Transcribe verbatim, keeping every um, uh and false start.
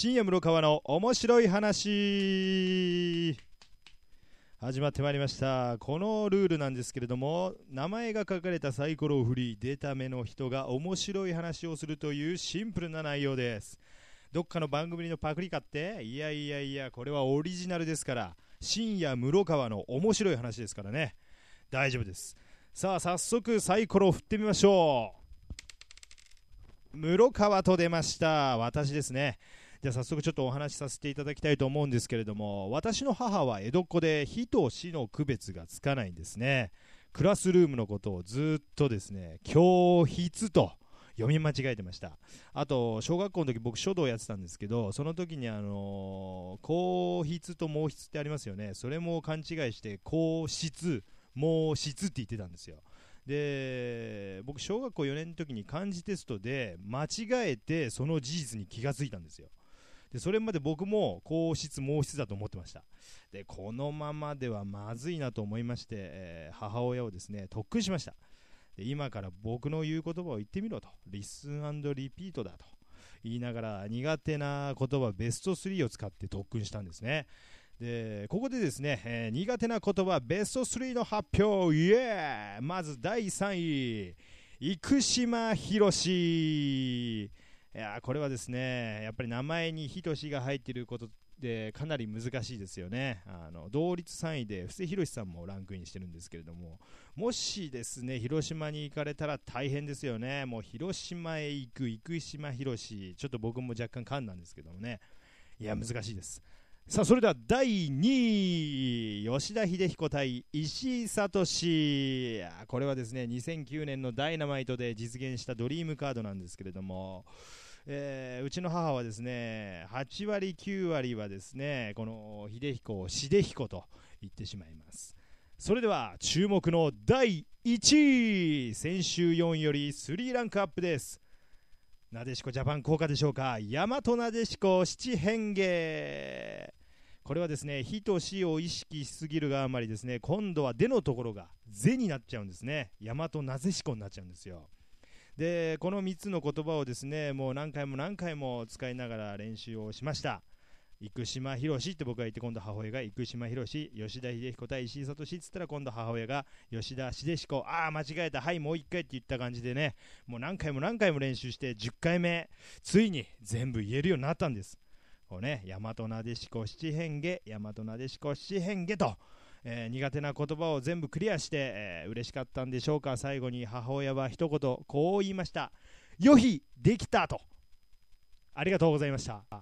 深夜室川の面白い話始まってまいりました。このルールなんですけれども、名前が書かれたサイコロを振り出た目の人が面白い話をするというシンプルな内容です。どっかの番組のパクリかって？いやいやいや、これはオリジナルですから、深夜室川の面白い話ですからね、大丈夫です。さあ早速サイコロを振ってみましょう。室川と出ました。私ですね。じゃあ早速ちょっとお話しさせていただきたいと思うんですけれども、私の母は江戸っ子で非と死の区別がつかないんですね。クラスルームのことをずっとですね、教筆と読み間違えてました。あと小学校の時僕書道やってたんですけど、その時にあのー、硬筆と毛筆ってありますよね。それも勘違いして硬筆毛筆って言ってたんですよ。で、僕小学校よねんの時に漢字テストで間違えてその事実に気がついたんですよ。でそれまで僕も硬筆毛筆だと思ってました。でこのままではまずいなと思いまして、えー母親をですね特訓しました。で今から僕の言う言葉を言ってみろと、リスン&リピートだと言いながら苦手な言葉ベストスリーを使って特訓したんですね。でここでですね、えー苦手な言葉ベストスリーの発表。イエーイ。まずだいさんい、生島博士。いやこれはですね、やっぱり名前に仁志が入っていることでかなり難しいですよね。あの同率さんいで布施宏さんもランクインしてるんですけれども、もしですね広島に行かれたら大変ですよね。もう広島へ行く生島博士、ちょっと僕も若干噛んだんですけどもね、いや難しいです。さあそれではだいにい、吉田秀彦対石井聡。これはですねにせんきゅうねんのダイナマイトで実現したドリームカードなんですけれども、えーうちの母はですねはちわりきゅうわりはですねこの秀彦をしでひこと言ってしまいます。それでは注目のだいいちい、先週よんよりさんランクアップです。なでしこジャパン効果でしょうか。大和なでしこ七変化。これはですね、ひとしを意識しすぎるがあまりですね、今度はでのところがぜになっちゃうんですね。大和なでしこになっちゃうんですよ。で、このみっつの言葉をですね、もう何回も何回も使いながら練習をしました。生島博士って僕が言って、今度母親が生島博士、吉田秀彦対石井聡って言ったら今度母親が吉田秀彦、ああ間違えた、はいもう一回って言った感じでね、もう何回も何回も練習してじゅっかいめ、ついに全部言えるようになったんです。こうね、大和なでしこ七変化、大和なでしこ七変化と、えー、苦手な言葉を全部クリアして、えー、嬉しかったんでしょうか。最後に母親は一言こう言いました。よひできたと。ありがとうございました。